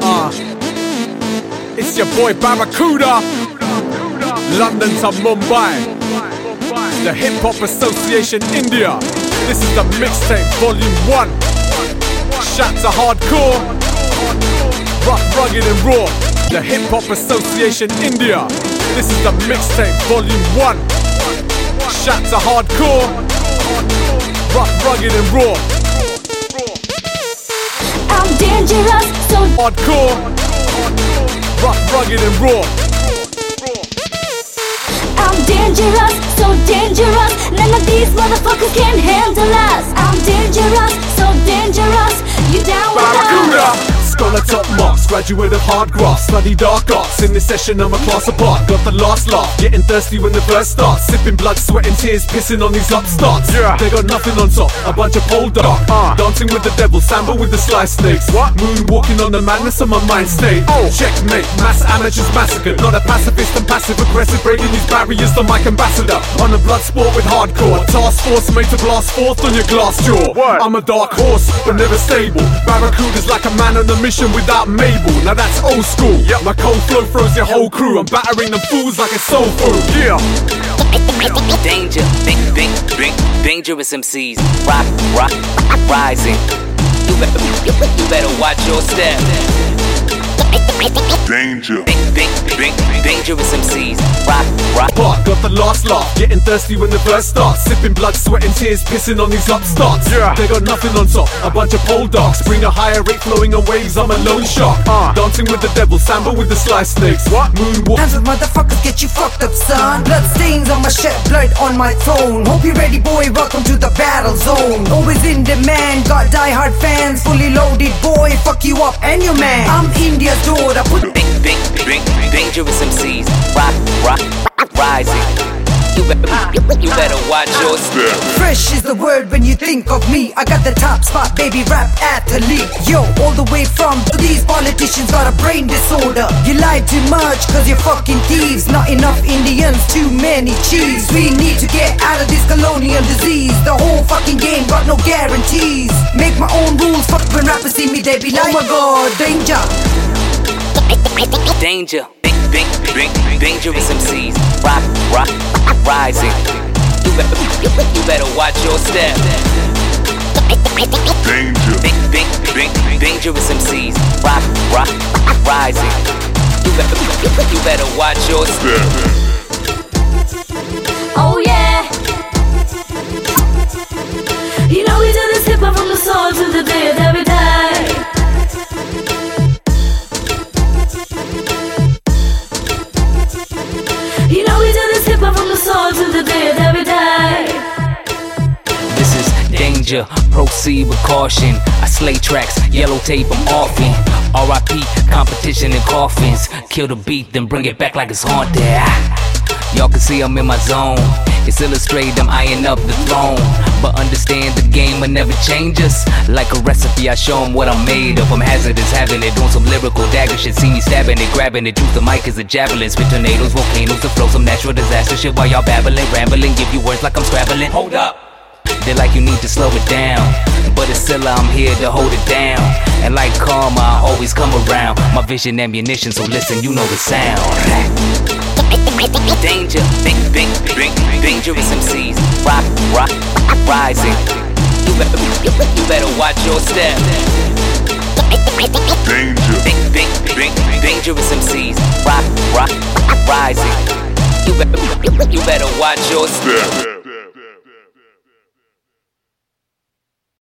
It's your boy Barracuda, London to Mumbai, the Hip Hop Association India. This is the mixtape volume 1. Shout to hardcore, rough, rugged and raw. The Hip Hop Association India. This is the mixtape volume 1. Shout to hardcore, rough, rugged and raw. I'm dangerous, so hardcore, rough, rugged and raw. I'm dangerous, so dangerous. None of these motherfuckers can handle us. I'm dangerous, so dangerous. You down with us? Scholar top marks, graduate of hard grass, study dark arts. In this session I'm a class apart, got the last laugh, getting thirsty when the verse starts. Sipping blood, sweat and tears, pissing on these upstarts. They got nothing on top, a bunch of pole dark. Dancing with the devil, samba with the sly snakes. Moonwalking on the madness of my mind state. Checkmate, mass amateurs massacred. Not a pacifist and passive aggressive, breaking these barriers, the mic ambassador. On a blood sport with hardcore, task force made to blast forth on your glass jaw. I'm a dark horse, but never stable. Barracuda's like a man on a mission without Mabel. Now that's old school. My cold flow throws your whole crew. I'm battering them fools like it's soul food. Danger, dangerous MCs, rock, rising. You better watch your step. Danger. Dangerous MCs, rock. Got the last laugh, getting thirsty when the verse starts. Sipping blood, sweat and tears, pissing on these upstarts. They got nothing on top, a bunch of pole darks. Bring a higher rate flowing on waves, I'm a lone shark. Dancing with the devil, samba with the sly snakes. Moonwalk. Hands with motherfuckers get you fucked up, son. Blood stains on my shirt, blood on my throne. Hope you're ready, boy, welcome to the battle zone. Always in demand, got die-hard fans. Fully loaded, boy, fuck you up and your man. I'm India's daughter, put dangerous MCs, rock, rising. You better watch your step. Fresh is the word when you think of me. I got the top spot, baby, rap athlete. Yo, all the way from these politicians got a brain disorder. You lied too much cause you're fucking thieves. Not enough Indians, too many chiefs. We need to get out of this colonial disease. The whole fucking game got no guarantees. Make my own rules, fuck when rappers see me they be like, oh my god, danger. Danger, dangerous MCs, rock, rising. You better watch your step. Danger. Dangerous MCs, rock, rising. You better watch your step. Oh yeah. You know we do this hip hop from the soul to the day that we die. You know we do this hip hop from the soul to the day that we die. This is danger, proceed with caution. I slay tracks, yellow tape, I'm offing. R.I.P. competition and coffins. Kill the beat, then bring it back like it's haunted. Y'all can see I'm in my zone. It's illustrated, I'm eyeing up the throne. But understand the game will never change us. Like a recipe, I show them what I'm made of. I'm hazardous, having it, doing some lyrical dagger shit. See me stabbing it, grabbing it, use the mic as a javelin. Spit tornadoes, volcanoes to flow some natural disaster shit. While y'all babbling, rambling, give you words like I'm scrabbling. Hold up, they're like you need to slow it down. But it's still I'm here to hold it down. And like karma, I always come around. My vision ammunition, so listen, you know the sound. Danger, dangerous MCs, rock, rising. You better watch your step. Danger. Dangerous MCs, rock, rising. You better watch your step.